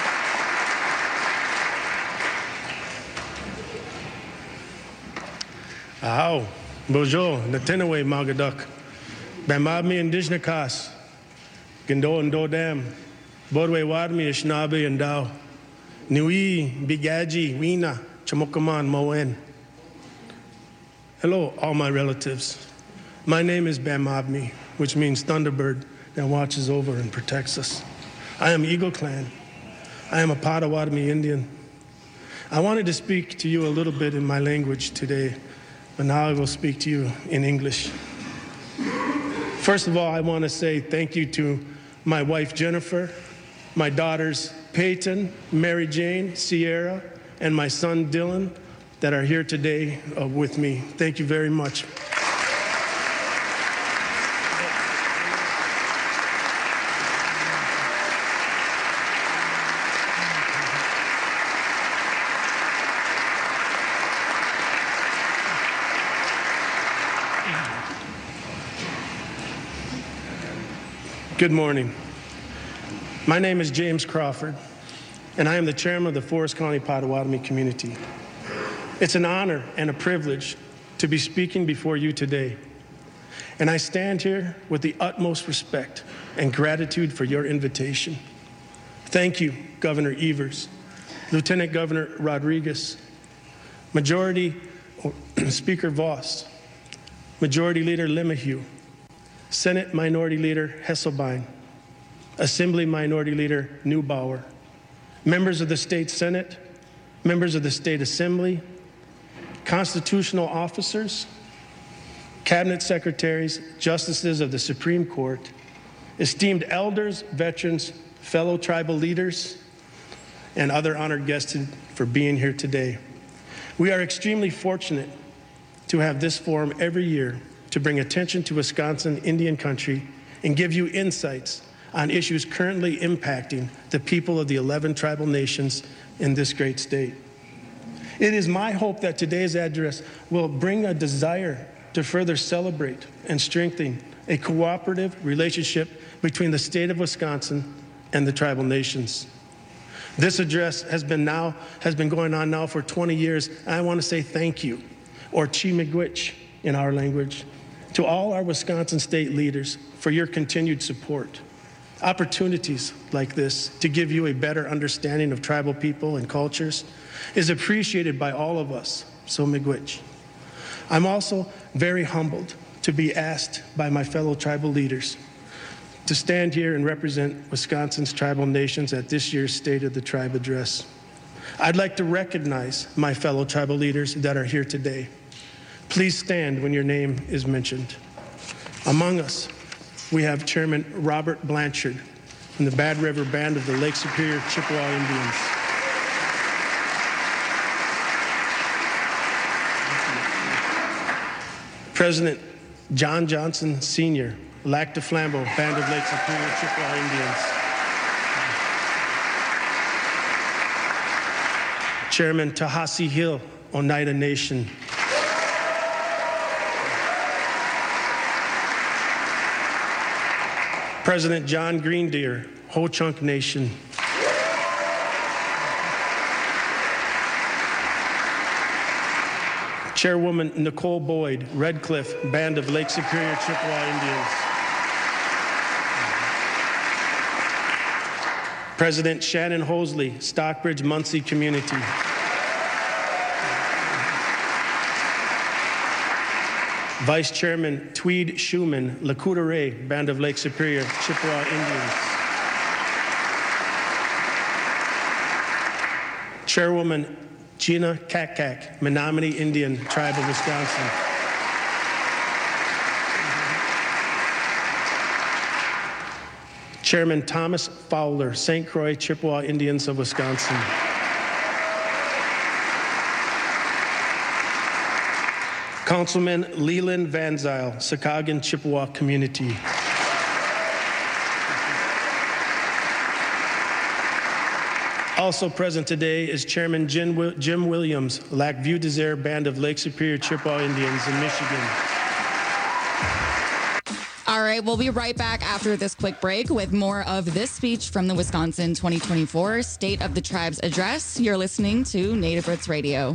Ahau, Bojo, Natenawe Magadak, Bamabmi Indigenous Kas, Gindo and Dodam, Bodwe Wadmi, Ishnabi and Dow, Nui, Bigaji, Wina, Chamokaman, Moen. Hello, all my relatives. My name is Bamabmi, which means Thunderbird that watches over and protects us. I am Eagle Clan. I am a Potawatomi Indian. I wanted to speak to you a little bit in my language today, but now I will speak to you in English. First of all, I want to say thank you to my wife, Jennifer, my daughters, Peyton, Mary Jane, Sierra, and my son, Dylan, that are here today uh, with me. Thank you very much. Good morning. My name is James Crawford, and I am the chairman of the Forest County Potawatomi community. It's an honor and a privilege to be speaking before you today, and I stand here with the utmost respect and gratitude for your invitation. Thank you, Governor Evers, Lieutenant Governor Rodriguez, Majority Speaker Voss, Majority Leader Limahue, Senate Minority Leader Hesselbein, Assembly Minority Leader Neubauer, members of the State Senate, members of the State Assembly, constitutional officers, cabinet secretaries, justices of the Supreme Court, esteemed elders, veterans, fellow tribal leaders, and other honored guests for being here today. We are extremely fortunate to have this forum every year to bring attention to Wisconsin Indian country and give you insights on issues currently impacting the people of the eleven tribal nations in this great state. It is my hope that today's address will bring a desire to further celebrate and strengthen a cooperative relationship between the state of Wisconsin and the tribal nations. This address has been now has been going on now for twenty years, and I want to say thank you, or chi miigwech in our language, to all our Wisconsin state leaders for your continued support. Opportunities like this to give you a better understanding of tribal people and cultures is appreciated by all of us, so miigwech. I'm also very humbled to be asked by my fellow tribal leaders to stand here and represent Wisconsin's tribal nations at this year's State of the Tribe Address. I'd like to recognize my fellow tribal leaders that are here today. Please stand when your name is mentioned. Among us, we have Chairman Robert Blanchard from the Bad River Band of the Lake Superior Chippewa Indians. President John Johnson Senior, Lac du Flambeau Band of Lake Superior Chippewa Indians. Chairman Tahasi Hill, Oneida Nation. President John Greendeer, Ho-Chunk Nation. Chairwoman Nicole Boyd, Red Cliff, Band of Lake Superior Chippewa Indians. President Shannon Hosley, Stockbridge, Muncie Community. Vice Chairman Tweed Schumann, Lakota Ray, Band of Lake Superior, Chippewa Indians. Chairwoman Gina Kakak, Menominee Indian, Tribe of Wisconsin. Chairman Thomas Fowler, Saint Croix, Chippewa Indians of Wisconsin. Councilman Leland Van Zyl, Sakagan Chippewa Community. Also present today is Chairman Jim, Jim Williams, Lac Vieux Desert Band of Lake Superior Chippewa Indians in Michigan. All right, we'll be right back after this quick break with more of this speech from the Wisconsin twenty twenty-four State of the Tribes Address. You're listening to Native Roots Radio.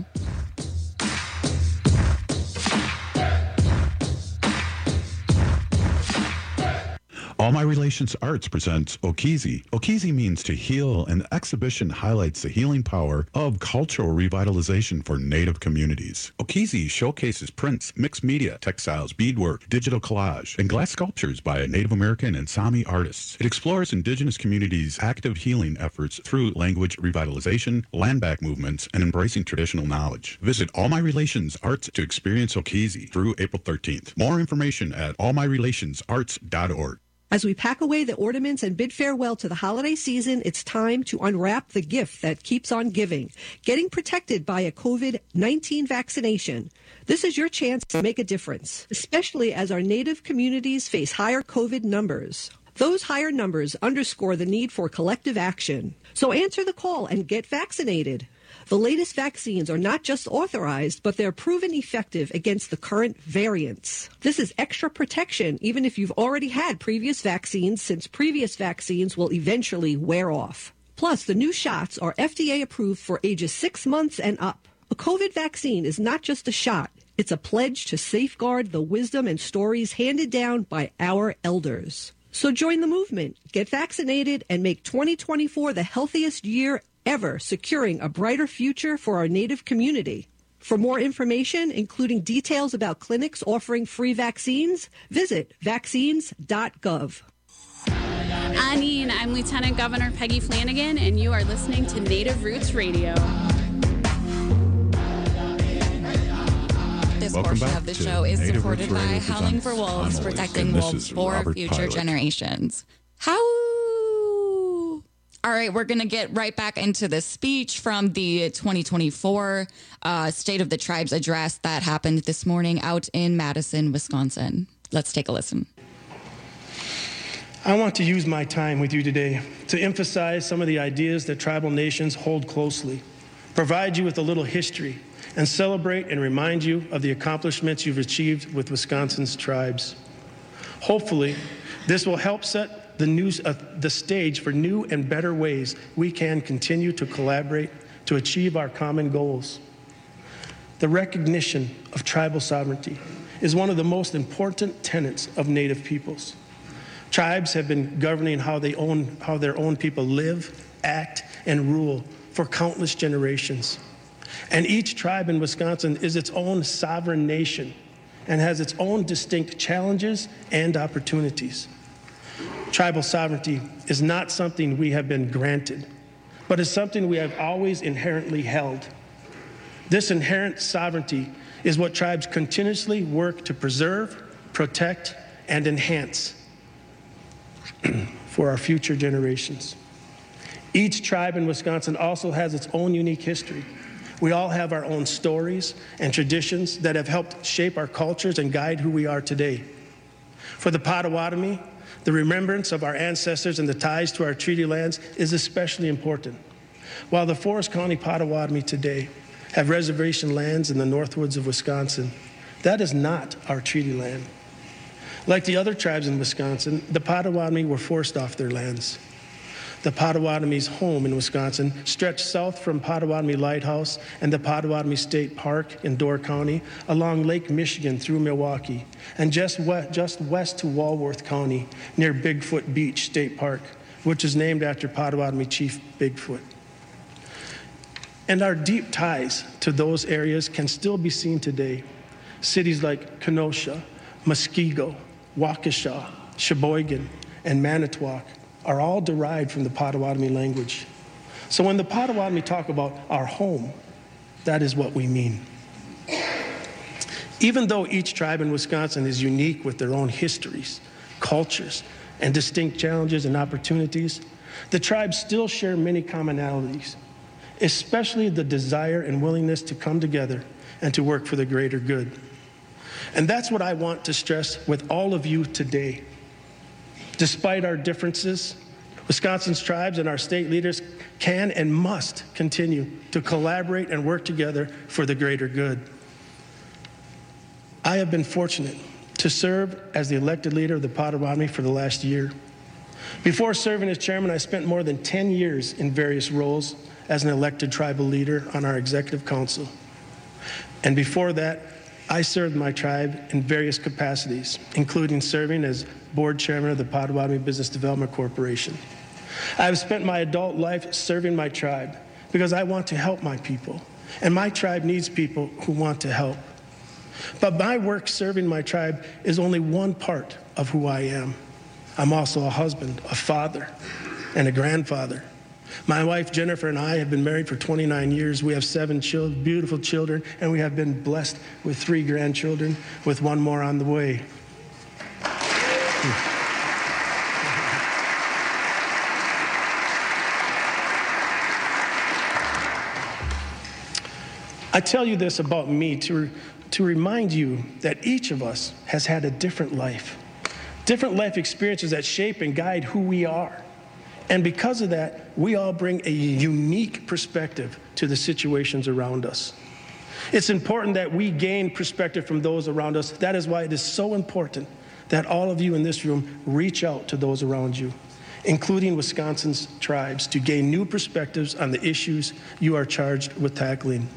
All My Relations Arts presents Okizi. Okizi means to heal, and the exhibition highlights the healing power of cultural revitalization for Native communities. Okizi showcases prints, mixed media, textiles, beadwork, digital collage, and glass sculptures by Native American and Sami artists. It explores indigenous communities' active healing efforts through language revitalization, land back movements, and embracing traditional knowledge. Visit All My Relations Arts to experience Okizi through April thirteenth. More information at all my relations arts dot org. As we pack away the ornaments and bid farewell to the holiday season, it's time to unwrap the gift that keeps on giving, getting protected by a COVID nineteen vaccination. This is your chance to make a difference, especially as our Native communities face higher COVID numbers. Those higher numbers underscore the need for collective action. So answer the call and get vaccinated. The latest vaccines are not just authorized, but they're proven effective against the current variants. This is extra protection even if you've already had previous vaccines, since previous vaccines will eventually wear off. Plus, the new shots are F D A approved for ages six months and up. A COVID vaccine is not just a shot. It's a pledge to safeguard the wisdom and stories handed down by our elders. So join the movement, get vaccinated, and make twenty twenty-four the healthiest year ever, securing a brighter future for our Native community. For more information, including details about clinics offering free vaccines, visit vaccines dot gov. Anine, I'm Lieutenant Governor Peggy Flanagan, and you are listening to Native Roots Radio. This Welcome portion of the show is Native supported Roots by Radio Howling for presents Wolves, I'm Awake, protecting and this wolves is for Robert future Pilot. generations. How? All right, we're going to get right back into the speech from the twenty twenty-four uh, State of the Tribes address that happened this morning out in Madison, Wisconsin. Let's take a listen. I want to use my time with you today to emphasize some of the ideas that tribal nations hold closely, provide you with a little history, and celebrate and remind you of the accomplishments you've achieved with Wisconsin's tribes. Hopefully, this will help set the, new, uh, the stage for new and better ways we can continue to collaborate to achieve our common goals. The recognition of tribal sovereignty is one of the most important tenets of Native peoples. Tribes have been governing how, they own, how their own people live, act, and rule for countless generations. And each tribe in Wisconsin is its own sovereign nation and has its own distinct challenges and opportunities. Tribal sovereignty is not something we have been granted, but is something we have always inherently held. This inherent sovereignty is what tribes continuously work to preserve, protect, and enhance for our future generations. Each tribe in Wisconsin also has its own unique history. We all have our own stories and traditions that have helped shape our cultures and guide who we are today. For the Potawatomi, the remembrance of our ancestors and the ties to our treaty lands is especially important. While the Forest County Potawatomi today have reservation lands in the Northwoods of Wisconsin, that is not our treaty land. Like the other tribes in Wisconsin, the Potawatomi were forced off their lands. The Potawatomi's home in Wisconsin stretched south from Potawatomi Lighthouse and the Potawatomi State Park in Door County, along Lake Michigan through Milwaukee, and just west, just west to Walworth County near Bigfoot Beach State Park, which is named after Potawatomi Chief Bigfoot. And our deep ties to those areas can still be seen today. Cities like Kenosha, Muskego, Waukesha, Sheboygan, and Manitowoc are all derived from the Potawatomi language. So when the Potawatomi talk about our home, that is what we mean. Even though each tribe in Wisconsin is unique with their own histories, cultures, and distinct challenges and opportunities, the tribes still share many commonalities, especially the desire and willingness to come together and to work for the greater good. And that's what I want to stress with all of you today. Despite our differences, Wisconsin's tribes and our state leaders can and must continue to collaborate and work together for the greater good. I have been fortunate to serve as the elected leader of the Potawatomi for the last year. Before serving as chairman, I spent more than ten years in various roles as an elected tribal leader on our executive council. And before that, I served my tribe in various capacities, including serving as board chairman of the Potawatomi Business Development Corporation. I have spent my adult life serving my tribe because I want to help my people, and my tribe needs people who want to help. But my work serving my tribe is only one part of who I am. I'm also a husband, a father, and a grandfather. My wife Jennifer and I have been married for twenty-nine years. We have seven children, beautiful children, and we have been blessed with three grandchildren, with one more on the way. I tell you this about me to, to remind you that each of us has had a different life, different life experiences that shape and guide who we are. And because of that, we all bring a unique perspective to the situations around us. It's important that we gain perspective from those around us. That is why it is so important that all of you in this room reach out to those around you, including Wisconsin's tribes, to gain new perspectives on the issues you are charged with tackling.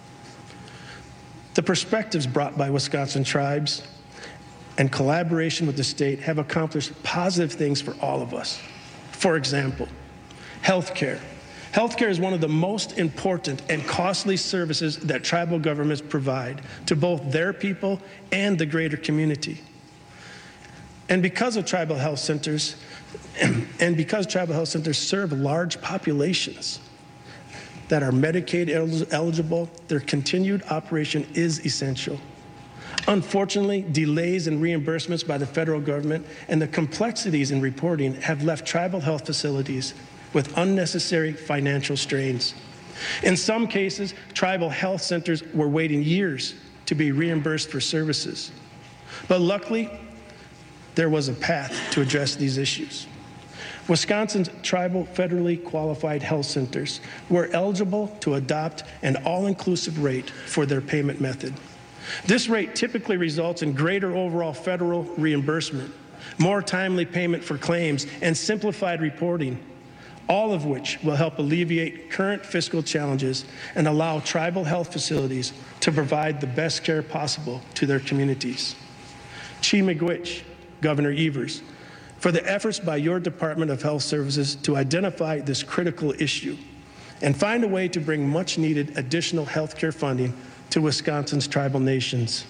The perspectives brought by Wisconsin tribes and collaboration with the state have accomplished positive things for all of us. For example, healthcare. Healthcare is one of the most important and costly services that tribal governments provide to both their people and the greater community. And because of tribal health centers, and because tribal health centers serve large populations that are Medicaid eligible, their continued operation is essential. Unfortunately, delays in reimbursements by the federal government and the complexities in reporting have left tribal health facilities with unnecessary financial strains. In some cases, tribal health centers were waiting years to be reimbursed for services. But luckily, there was a path to address these issues. Wisconsin's tribal federally qualified health centers were eligible to adopt an all-inclusive rate for their payment method. This rate typically results in greater overall federal reimbursement, more timely payment for claims, and simplified reporting, all of which will help alleviate current fiscal challenges and allow tribal health facilities to provide the best care possible to their communities. Chi-miigwech, Governor Evers, for the efforts by your Department of Health Services to identify this critical issue and find a way to bring much-needed additional health care funding to Wisconsin's tribal nations.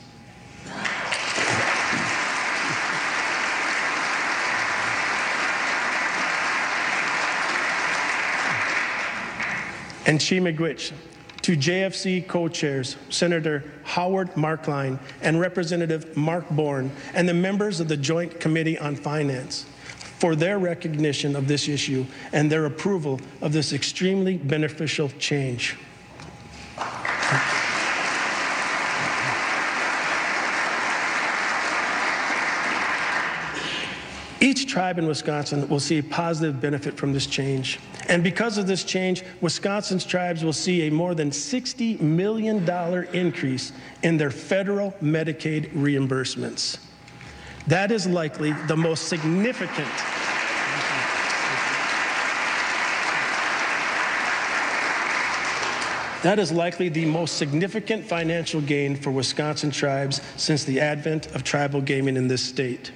And Chi-miigwech, to J F C co-chairs, Senator Howard Markline and Representative Mark Bourne, and the members of the Joint Committee on Finance for their recognition of this issue and their approval of this extremely beneficial change. Each tribe in Wisconsin will see a positive benefit from this change. And because of this change, Wisconsin's tribes will see a more than sixty million dollars increase in their federal Medicaid reimbursements. That is likely the most significant That is likely the most significant financial gain for Wisconsin tribes since the advent of tribal gaming in this state.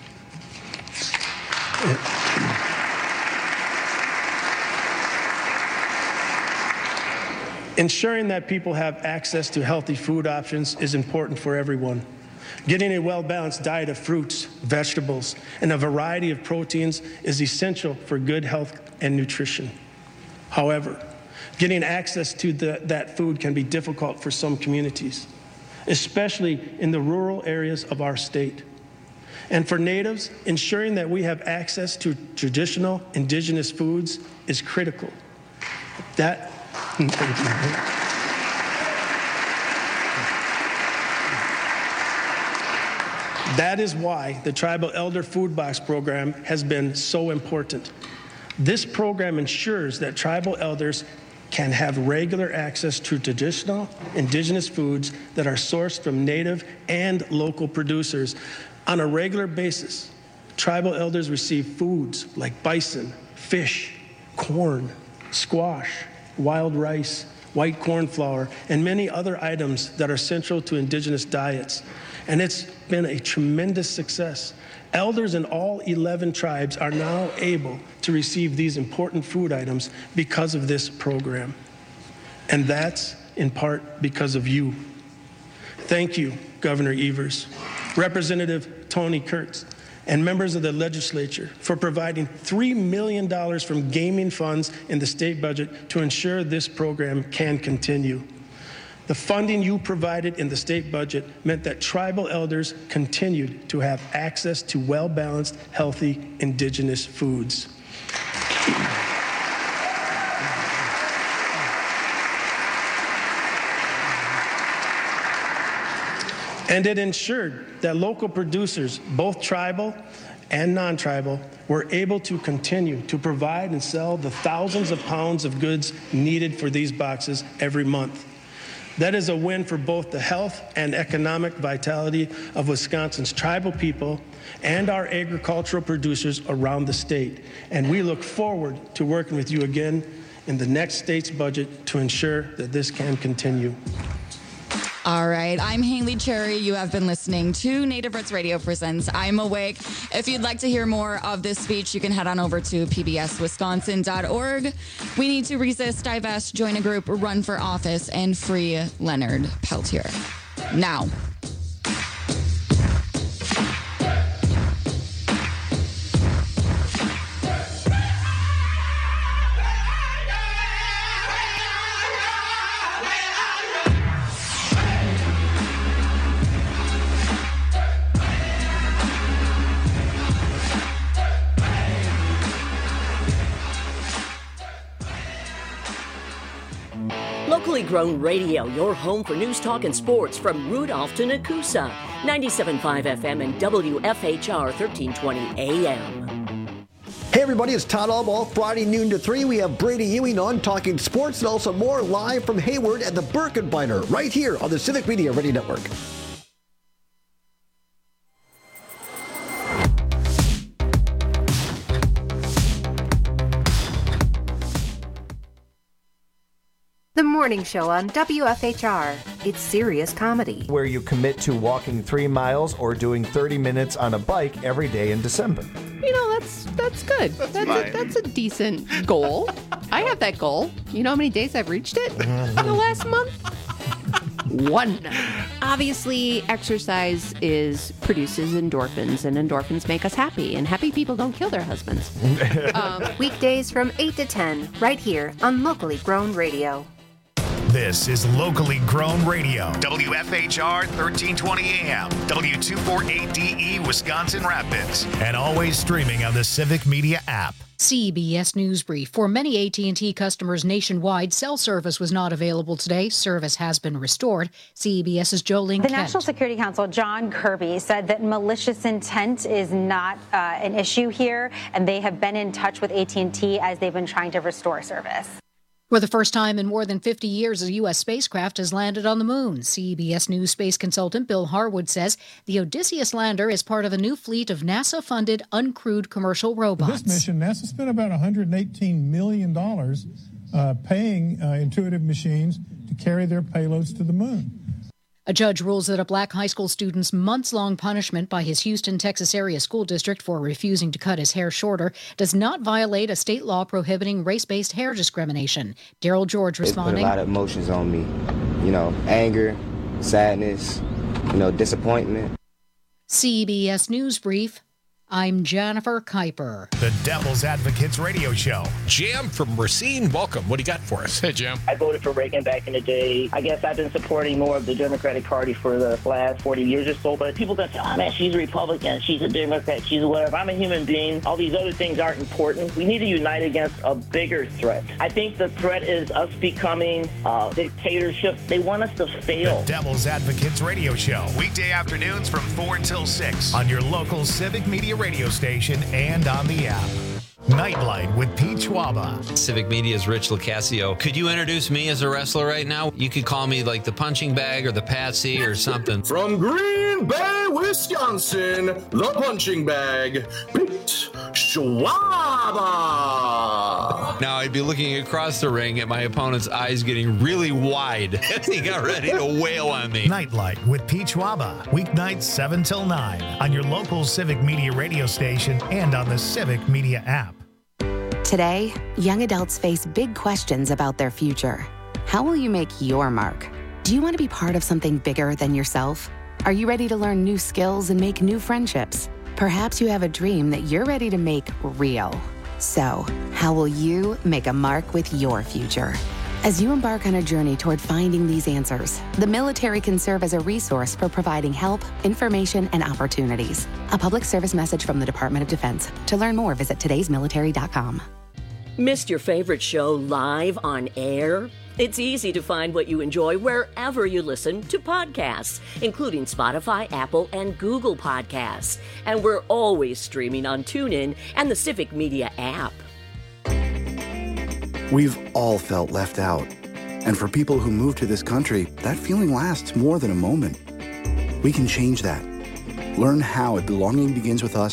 Ensuring that people have access to healthy food options is important for everyone. Getting a well-balanced diet of fruits, vegetables, and a variety of proteins is essential for good health and nutrition. However, getting access to the, that food can be difficult for some communities, especially in the rural areas of our state. And for Natives, ensuring that we have access to traditional indigenous foods is critical. That, that is why the Tribal Elder Food Box program has been so important. This program ensures that tribal elders can have regular access to traditional indigenous foods that are sourced from native and local producers. On a regular basis, tribal elders receive foods like bison, fish, corn, squash, wild rice, white corn flour, and many other items that are central to indigenous diets. And it's been a tremendous success. Elders in all eleven tribes are now able to receive these important food items because of this program. And that's in part because of you. Thank you, Governor Evers, Representative Tony Kurtz, and members of the legislature for providing three million dollars from gaming funds in the state budget to ensure this program can continue. The funding you provided in the state budget meant that tribal elders continued to have access to well-balanced, healthy, indigenous foods. And it ensured that local producers, both tribal and non-tribal, were able to continue to provide and sell the thousands of pounds of goods needed for these boxes every month. That is a win for both the health and economic vitality of Wisconsin's tribal people and our agricultural producers around the state. And we look forward to working with you again in the next state's budget to ensure that this can continue. All right. I'm Haley Cherry. You have been listening to Native Roots Radio Presents I'm Awake. If you'd like to hear more of this speech, you can head on over to p b s wisconsin dot org. We need to resist, divest, join a group, run for office, and free Leonard Peltier. Now. Locally grown radio, your home for news, talk, and sports from Rudolph to Nakusa. ninety-seven point five F M and W F H R thirteen twenty A M. Hey everybody, it's Todd Allball. Friday noon to three, we have Brady Ewing on talking sports and also more live from Hayward at the Birkenbiner right here on the Civic Media Radio Network. The Morning Show on W F H R. It's serious comedy. Where you commit to walking three miles or doing thirty minutes on a bike every day in December. You know, that's that's good. That's, that's, a, that's a decent goal. I have that goal. You know how many days I've reached it in the last month? One. Obviously, exercise is produces endorphins, and endorphins make us happy, and happy people don't kill their husbands. um, Weekdays from eight to ten, right here on Locally Grown Radio. This is Locally Grown Radio, W F H R thirteen twenty A M, W two forty-eight D E, Wisconsin Rapids, and always streaming on the Civic Media app. C B S News Brief. For many A T and T customers nationwide, cell service was not available today. Service has been restored. CBS's Jolene The Kent. National Security Council, John Kirby, said that malicious intent is not uh, an issue here, and they have been in touch with A T and T as they've been trying to restore service. For the first time in more than fifty years, a U S spacecraft has landed on the moon. C B S News space consultant Bill Harwood says the Odysseus lander is part of a new fleet of NASA-funded uncrewed commercial robots. This mission, NASA spent about one hundred eighteen million dollars uh, paying uh, Intuitive Machines to carry their payloads to the moon. A judge rules that a black high school student's months-long punishment by his Houston, Texas area school district for refusing to cut his hair shorter does not violate a state law prohibiting race-based hair discrimination. Daryl George responding. It put a lot of emotions on me, you know, anger, sadness, you know, disappointment. C B S News Brief. I'm Jennifer Kuiper. The Devil's Advocates Radio Show. Jam from Racine, welcome. What do you got for us? Hey, Jam. I voted for Reagan back in the day. I guess I've been supporting more of the Democratic Party for the last forty years or so, but people don't say, oh man, she's a Republican, she's a Democrat, she's a whatever. I'm a human being. All these other things aren't important. We need to unite against a bigger threat. I think the threat is us becoming uh, dictatorship. They want us to fail. The Devil's Advocates Radio Show. Weekday afternoons from four until six on your local Civic Media radio station and on the app. Nightlight with Pete Schwaba. Civic Media's Rich Locascio. Could you introduce me as a wrestler right now? You could call me like the punching bag or the patsy or something. From Green Bay, Wisconsin, the punching bag, Pete Schwaba. Now I'd be looking across the ring at my opponent's eyes getting really wide as he got ready to wail on me. Nightlight with Peach Waba, weeknights seven till nine on your local Civic Media radio station and on the Civic Media app. Today, young adults face big questions about their future. How will you make your mark? Do you want to be part of something bigger than yourself? Are you ready to learn new skills and make new friendships? Perhaps you have a dream that you're ready to make real. So, how will you make a mark with your future? As you embark on a journey toward finding these answers, the military can serve as a resource for providing help, information, and opportunities. A public service message from the Department of Defense. To learn more, visit todays military dot com. Missed your favorite show live on air? It's easy to find what you enjoy wherever you listen to podcasts, including Spotify, Apple, and Google Podcasts. And we're always streaming on TuneIn and the Civic Media app. We've all felt left out. And for people who move to this country, that feeling lasts more than a moment. We can change that. Learn how at belonging begins with us